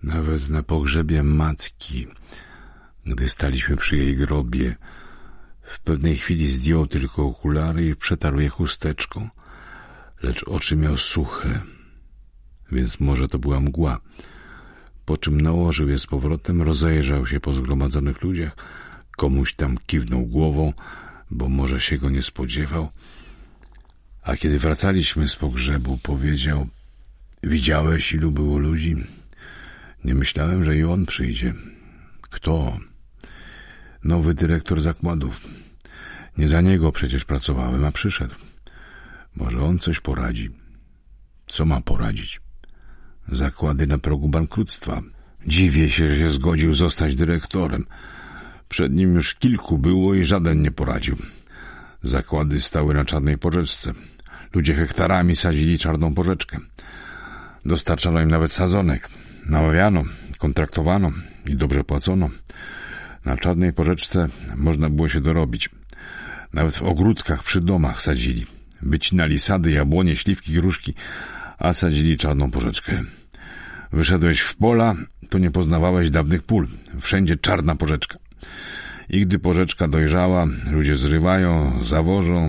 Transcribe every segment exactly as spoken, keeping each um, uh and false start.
Nawet na pogrzebie matki, gdy staliśmy przy jej grobie, w pewnej chwili zdjął tylko okulary i przetarł je chusteczką, lecz oczy miał suche, więc może to była mgła. Po czym nałożył je z powrotem, rozejrzał się po zgromadzonych ludziach, komuś tam kiwnął głową, bo może się go nie spodziewał, a kiedy wracaliśmy z pogrzebu, powiedział: widziałeś, ilu było ludzi? Nie myślałem, że i on przyjdzie. Kto? Nowy dyrektor zakładów. Nie za niego przecież pracowałem, a przyszedł. Może on coś poradzi. Co ma poradzić? Zakłady na progu bankructwa. Dziwię się, że się zgodził zostać dyrektorem. Przed nim już kilku było i żaden nie poradził. Zakłady stały na czarnej porzeczce. Ludzie hektarami sadzili czarną porzeczkę. Dostarczano im nawet sadzonek. Namawiano, kontraktowano i dobrze płacono. Na czarnej porzeczce można było się dorobić. Nawet w ogródkach przy domach sadzili. Wycinali sady, jabłonie, śliwki, gruszki, a sadzili czarną porzeczkę. Wyszedłeś w pola, to nie poznawałeś dawnych pól. Wszędzie czarna porzeczka. I gdy porzeczka dojrzała, ludzie zrywają, zawożą,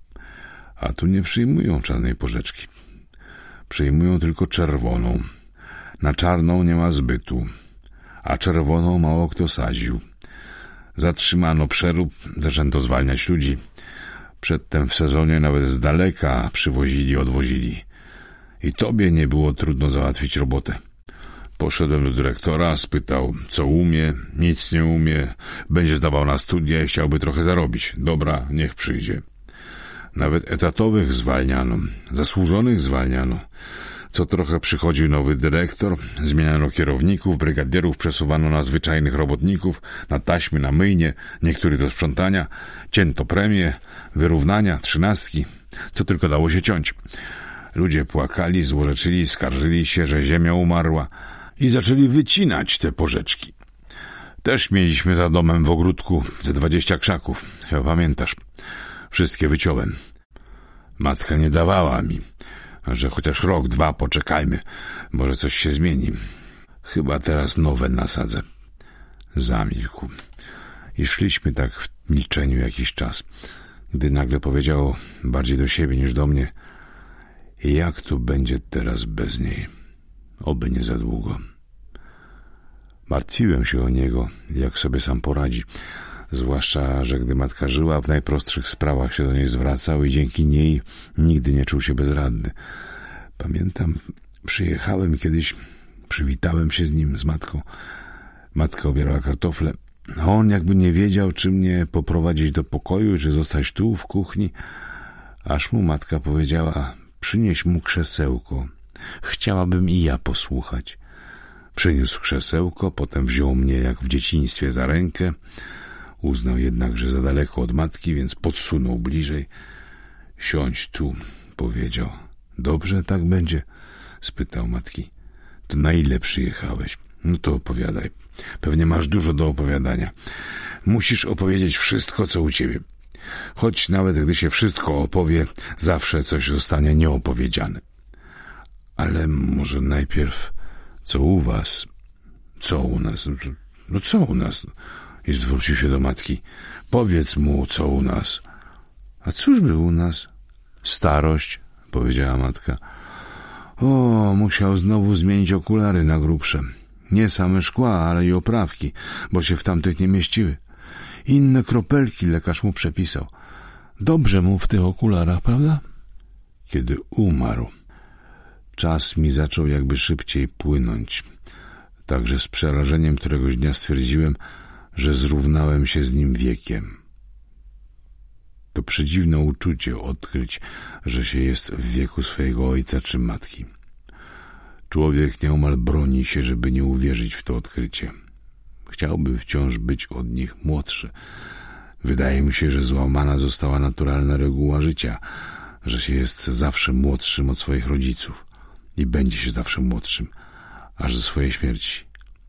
a tu nie przyjmują czarnej porzeczki. Przyjmują tylko czerwoną. Na czarną nie ma zbytu, a czerwoną mało kto sadził. Zatrzymano przerób, zaczęto zwalniać ludzi. Przedtem w sezonie nawet z daleka przywozili, odwozili. I tobie nie było trudno załatwić robotę. Poszedłem do dyrektora, spytał, co umie, nic nie umie, będzie zdawał na studia i chciałby trochę zarobić. Dobra, niech przyjdzie. Nawet etatowych zwalniano, zasłużonych zwalniano. Co trochę przychodził nowy dyrektor, zmieniano kierowników, brygadierów przesuwano na zwyczajnych robotników, na taśmy, na myjnie, niektórych do sprzątania, cięto premie, wyrównania, trzynastki, co tylko dało się ciąć. Ludzie płakali, złorzeczyli, skarżyli się, że ziemia umarła i zaczęli wycinać te porzeczki. Też mieliśmy za domem w ogródku ze dwadzieścia krzaków, chyba pamiętasz. Wszystkie wyciąłem. Matka nie dawała mi, że chociaż rok, dwa poczekajmy, może coś się zmieni. Chyba teraz nowe nasadzę. Zamilkł. I szliśmy tak w milczeniu jakiś czas, gdy nagle powiedział bardziej do siebie niż do mnie: jak tu będzie teraz bez niej? Oby nie za długo. Martwiłem się o niego, jak sobie sam poradzi. Zwłaszcza, że gdy matka żyła, w najprostszych sprawach się do niej zwracał i dzięki niej nigdy nie czuł się bezradny. Pamiętam, przyjechałem kiedyś, przywitałem się z nim, z matką. Matka obierała kartofle, a on jakby nie wiedział, czy mnie poprowadzić do pokoju, czy zostać tu w kuchni. Aż mu matka powiedziała: przynieś mu krzesełko. Chciałabym i ja posłuchać. Przyniósł krzesełko, potem wziął mnie jak w dzieciństwie za rękę. Uznał jednak, że za daleko od matki, więc podsunął bliżej. Siądź tu, powiedział. Dobrze tak będzie? Spytał matki. To na ile przyjechałeś? No to opowiadaj. Pewnie masz dużo do opowiadania. Musisz opowiedzieć wszystko, co u ciebie. Choć nawet gdy się wszystko opowie, zawsze coś zostanie nieopowiedziane. Ale może najpierw, co u was? Co u nas? No co u nas? I zwrócił się do matki. Powiedz mu, co u nas. A cóż by u nas? Starość, powiedziała matka. O, musiał znowu zmienić okulary na grubsze. Nie same szkła, ale i oprawki, bo się w tamtych nie mieściły. Inne kropelki lekarz mu przepisał. Dobrze mu w tych okularach, prawda? Kiedy umarł, czas mi zaczął jakby szybciej płynąć. Także z przerażeniem któregoś dnia stwierdziłem, że zrównałem się z nim wiekiem. To przedziwne uczucie odkryć, że się jest w wieku swojego ojca czy matki. Człowiek nieomal broni się, żeby nie uwierzyć w to odkrycie. Chciałby wciąż być od nich młodszy. Wydaje mi się, że złamana została naturalna reguła życia, że się jest zawsze młodszym od swoich rodziców i będzie się zawsze młodszym, aż do swojej śmierci.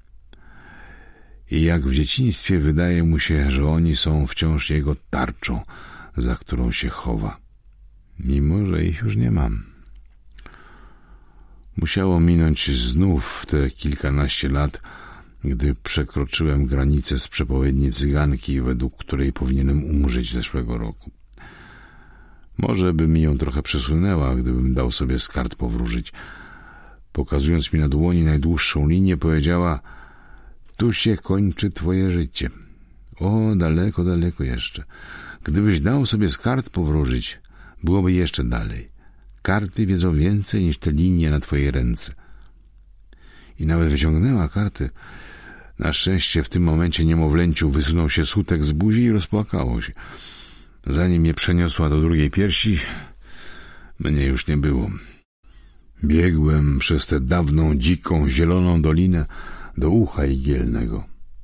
I jak w dzieciństwie wydaje mu się, że oni są wciąż jego tarczą, za którą się chowa, mimo że ich już nie mam. Musiało minąć znów te kilkanaście lat, gdy przekroczyłem granicę z przepowiedni cyganki, według której powinienem umrzeć zeszłego roku. Może by mi ją trochę przesunęła, gdybym dał sobie z kart powróżyć. Pokazując mi na dłoni najdłuższą linię, powiedziała: tu się kończy twoje życie. O, daleko, daleko jeszcze. Gdybyś dał sobie z kart powróżyć, byłoby jeszcze dalej. Karty wiedzą więcej niż te linie na twojej ręce. I nawet wyciągnęła karty. Na szczęście w tym momencie niemowlęciu wysunął się sutek z buzi i rozpłakało się. Zanim je przeniosła do drugiej piersi, mnie już nie było. Biegłem przez tę dawną, dziką, zieloną dolinę do ucha igielnego.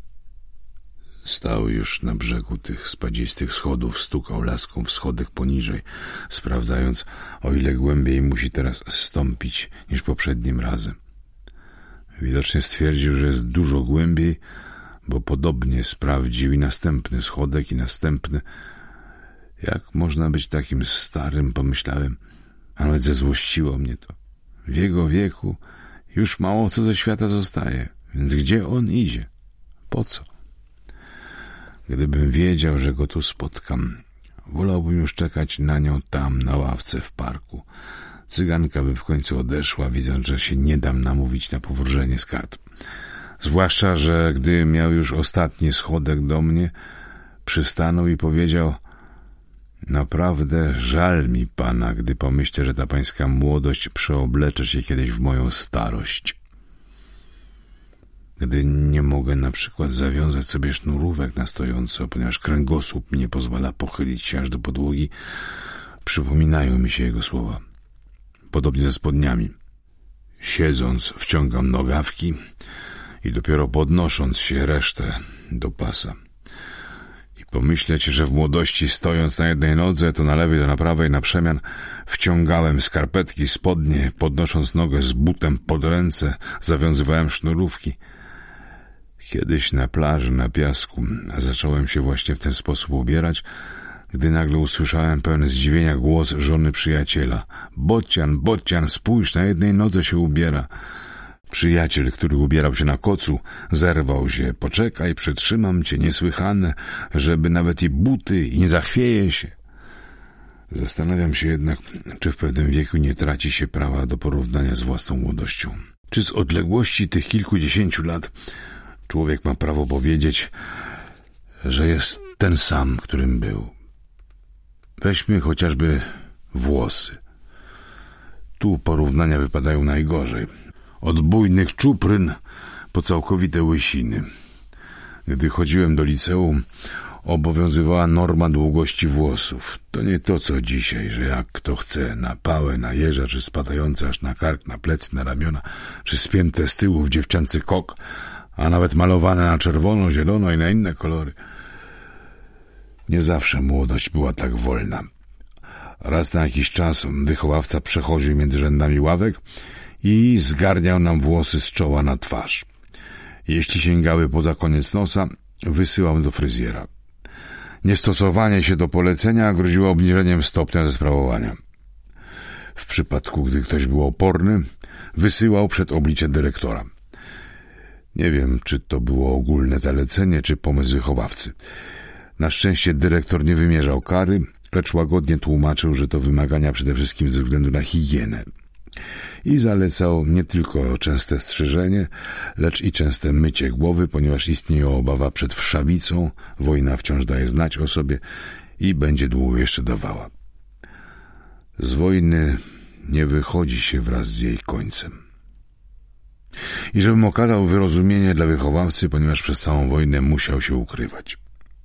Stał już na brzegu tych spadzistych schodów, stukał laską w schodek poniżej, sprawdzając, o ile głębiej musi teraz zstąpić niż poprzednim razem. Widocznie stwierdził, że jest dużo głębiej, bo podobnie sprawdził i następny schodek, i następny. Jak można być takim starym, pomyślałem, a nawet zezłościło mnie to. W jego wieku już mało co ze świata zostaje, więc gdzie on idzie? Po co? Gdybym wiedział, że go tu spotkam, wolałbym już czekać na nią tam, na ławce w parku. Cyganka by w końcu odeszła, widząc, że się nie dam namówić na powróżenie z kart. Zwłaszcza, że gdy miał już ostatni schodek do mnie, przystanął i powiedział: naprawdę żal mi pana, gdy pomyślę, że ta pańska młodość przeoblecze się kiedyś w moją starość. Gdy nie mogę na przykład zawiązać sobie sznurówek na stojąco, ponieważ kręgosłup nie pozwala pochylić się aż do podłogi, przypominają mi się jego słowa. Podobnie ze spodniami. Siedząc wciągam nogawki i dopiero podnosząc się resztę do pasa. I pomyśleć, że w młodości stojąc na jednej nodze, to na lewej, to na prawej, na przemian, wciągałem skarpetki, spodnie, podnosząc nogę z butem pod ręce, zawiązywałem sznurówki. Kiedyś na plaży, na piasku, zacząłem się właśnie w ten sposób ubierać, gdy nagle usłyszałem pełen zdziwienia głos żony przyjaciela. Bocian, Bocian, spójrz, na jednej nodze się ubiera. Przyjaciel, który ubierał się na kocu, zerwał się. Poczekaj, przytrzymam cię, niesłychane, żeby nawet i buty, i nie zachwieje się. Zastanawiam się jednak, czy w pewnym wieku nie traci się prawa do porównania z własną młodością. Czy z odległości tych kilkudziesięciu lat człowiek ma prawo powiedzieć, że jest ten sam, którym był. Weźmy chociażby włosy. Tu porównania wypadają najgorzej. Od bujnych czupryn po całkowite łysiny. Gdy chodziłem do liceum, obowiązywała norma długości włosów. To nie to, co dzisiaj, że jak kto chce, na pałę, na jeża, czy spadające aż na kark, na plecy, na ramiona, czy spięte z tyłu w dziewczęcy kok, a nawet malowane na czerwono, zielono i na inne kolory. Nie zawsze młodość była tak wolna. Raz na jakiś czas wychowawca przechodził między rzędami ławek i zgarniał nam włosy z czoła na twarz. Jeśli sięgały poza koniec nosa, wysyłał do fryzjera. Niestosowanie się do polecenia groziło obniżeniem stopnia ze sprawowania. W przypadku, gdy ktoś był oporny, wysyłał przed oblicze dyrektora. Nie wiem, czy to było ogólne zalecenie, czy pomysł wychowawcy. Na szczęście dyrektor nie wymierzał kary, lecz łagodnie tłumaczył, że to wymagania przede wszystkim ze względu na higienę. I zalecał nie tylko częste strzyżenie, lecz i częste mycie głowy, ponieważ istnieje obawa przed wszawicą, wojna wciąż daje znać o sobie i będzie długo jeszcze dawała. Z wojny nie wychodzi się wraz z jej końcem. I żebym okazał wyrozumienie dla wychowawcy, ponieważ przez całą wojnę musiał się ukrywać.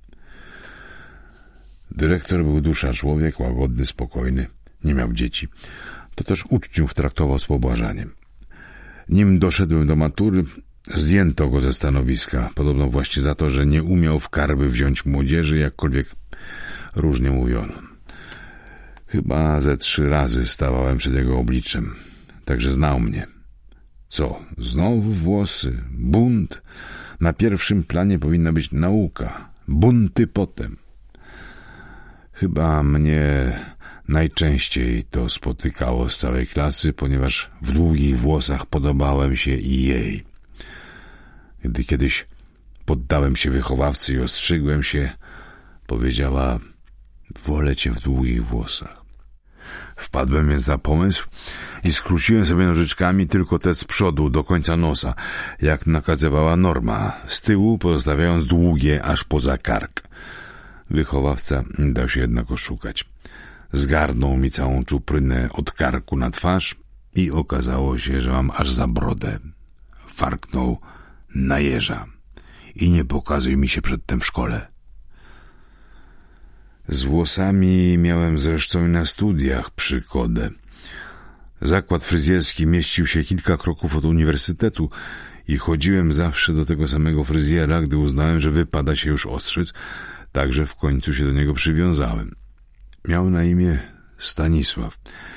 Dyrektor był dusza człowiek, łagodny, spokojny, nie miał dzieci. To też uczniów traktował z pobłażaniem. Nim doszedłem do matury, zdjęto go ze stanowiska, podobno właśnie za to, że nie umiał w karby wziąć młodzieży, jakkolwiek różnie mówiono. Chyba ze trzy razy stawałem przed jego obliczem, także znał mnie. Co? Znowu włosy? Bunt? Na pierwszym planie powinna być nauka. Bunty potem. Chyba mnie Najczęściej to spotykało z całej klasy, ponieważ w długich włosach podobałem się i jej. Gdy kiedyś poddałem się wychowawcy i ostrzygłem się, powiedziała: wolę cię w długich włosach. Wpadłem więc na pomysł i skróciłem sobie nożyczkami tylko te z przodu do końca nosa, jak nakazywała norma, z tyłu pozostawiając długie aż poza kark. Wychowawca nie dał się jednak oszukać. Zgarnął mi całą czuprynę od karku na twarz i okazało się, że mam aż za brodę. Farknął: na jeża i nie pokazuj mi się przedtem w szkole. Z włosami miałem zresztą i na studiach przygodę. Zakład fryzjerski mieścił się kilka kroków od uniwersytetu i chodziłem zawsze do tego samego fryzjera, gdy uznałem, że wypada się już ostrzyc, także w końcu się do niego przywiązałem. Miał na imię Stanisław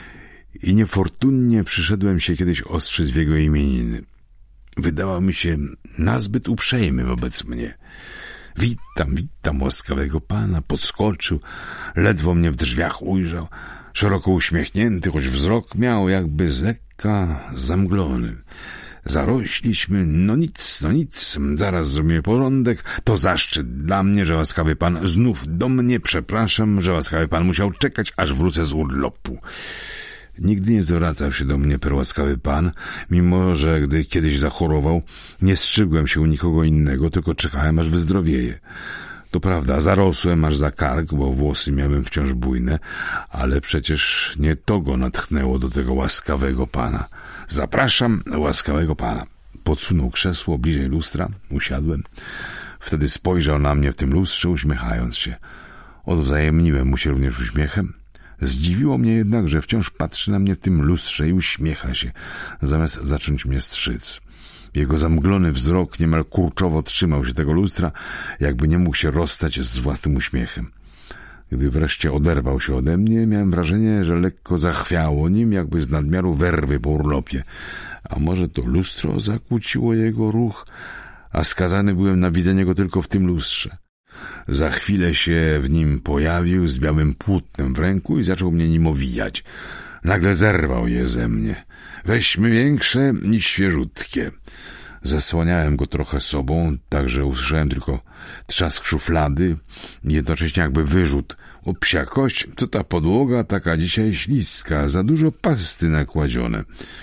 i niefortunnie przyszedłem się kiedyś ostrzyc w jego imieniny. Wydawał mi się nazbyt uprzejmy wobec mnie. Witam, witam łaskawego pana. Podskoczył, ledwo mnie w drzwiach ujrzał. Szeroko uśmiechnięty, choć wzrok miał jakby z lekka zamglony. Zarośliśmy, no nic, no nic, zaraz zrobimy porządek. To zaszczyt dla mnie, że łaskawy pan znów do mnie. Przepraszam, że łaskawy pan musiał czekać, aż wrócę z urlopu. Nigdy nie zwracał się do mnie perłaskawy pan, mimo że gdy kiedyś zachorował, nie strzygłem się u nikogo innego, tylko czekałem, aż wyzdrowieje. To prawda, zarosłem aż za kark, bo włosy miałem wciąż bujne, ale przecież nie to go natchnęło do tego łaskawego pana. Zapraszam łaskawego pana. Podsunął krzesło bliżej lustra, usiadłem. Wtedy spojrzał na mnie w tym lustrze, uśmiechając się. Odwzajemniłem mu się również uśmiechem. Zdziwiło mnie jednak, że wciąż patrzy na mnie w tym lustrze i uśmiecha się, zamiast zacząć mnie strzyc. Jego zamglony wzrok niemal kurczowo trzymał się tego lustra, jakby nie mógł się rozstać z własnym uśmiechem. Gdy wreszcie oderwał się ode mnie, miałem wrażenie, że lekko zachwiało nim, jakby z nadmiaru werwy po urlopie. A może to lustro zakłóciło jego ruch, a skazany byłem na widzenie go tylko w tym lustrze. Za chwilę się w nim pojawił z białym płótnem w ręku i zaczął mnie nim owijać. Nagle zerwał je ze mnie. Weźmy większe niż świeżutkie. Zasłaniałem go trochę sobą, tak że usłyszałem tylko trzask szuflady, jednocześnie jakby wyrzut. O psia kość, co ta podłoga taka dzisiaj śliska, za dużo pasty nakładzione.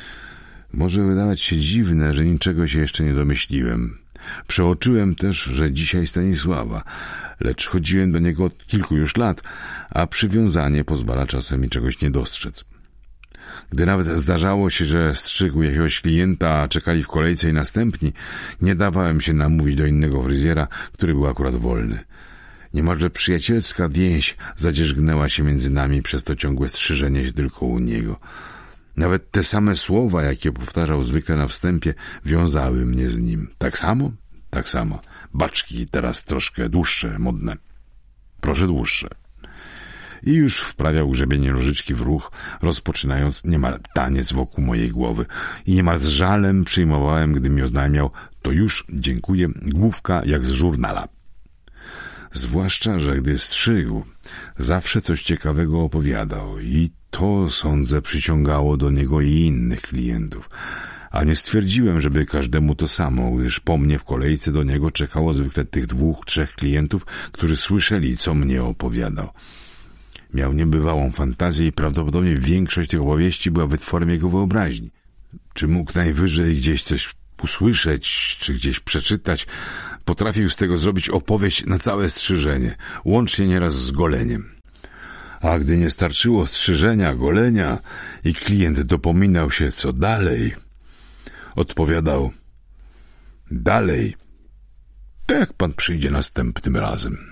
Może wydawać się dziwne, że niczego się jeszcze nie domyśliłem. Przeoczyłem też, że dzisiaj Stanisława, lecz chodziłem do niego od kilku już lat, a przywiązanie pozwala czasem mi czegoś nie dostrzec. Gdy nawet zdarzało się, że strzygł jakiegoś klienta, a czekali w kolejce i następni, nie dawałem się namówić do innego fryzjera, który był akurat wolny. Niemalże przyjacielska więź zadzierzgnęła się między nami przez to ciągłe strzyżenie się tylko u niego. Nawet te same słowa, jakie powtarzał zwykle na wstępie, wiązały mnie z nim. Tak samo? Tak samo. Baczki teraz troszkę dłuższe, modne. Proszę dłuższe. I już wprawiał grzebienie nożyczki w ruch, rozpoczynając niemal taniec wokół mojej głowy. I niemal z żalem przyjmowałem, gdy mi oznajmiał: to już, dziękuję, główka jak z żurnala. Zwłaszcza, że gdy strzygł, zawsze coś ciekawego opowiadał i to, sądzę, przyciągało do niego i innych klientów. A nie stwierdziłem, żeby każdemu to samo, gdyż po mnie w kolejce do niego czekało zwykle tych dwóch, trzech klientów, którzy słyszeli, co mnie opowiadał. Miał niebywałą fantazję i prawdopodobnie większość tych opowieści była wytworem jego wyobraźni. Czy mógł najwyżej gdzieś coś usłyszeć, czy gdzieś przeczytać, potrafił z tego zrobić opowieść na całe strzyżenie, łącznie nieraz z goleniem. A gdy nie starczyło strzyżenia, golenia i klient dopominał się, co dalej, odpowiadał: dalej, to jak pan przyjdzie następnym razem.